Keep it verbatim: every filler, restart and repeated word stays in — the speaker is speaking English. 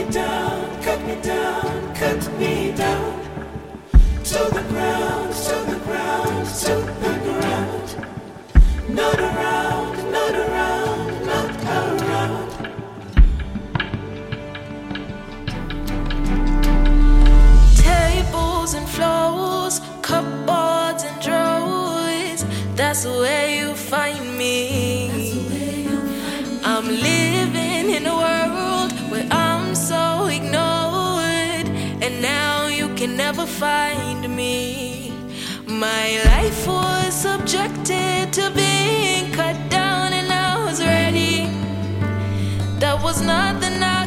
down, cut me down, cut me down. To the ground, to the ground, to the ground. Not around, not around, not around. Tables and floors, cupboards and drawers. That's where you find me. I'm living in a world where I'm so ignored, and now you can never find me. My life was subjected to being cut down, and I was ready. That was nothing. I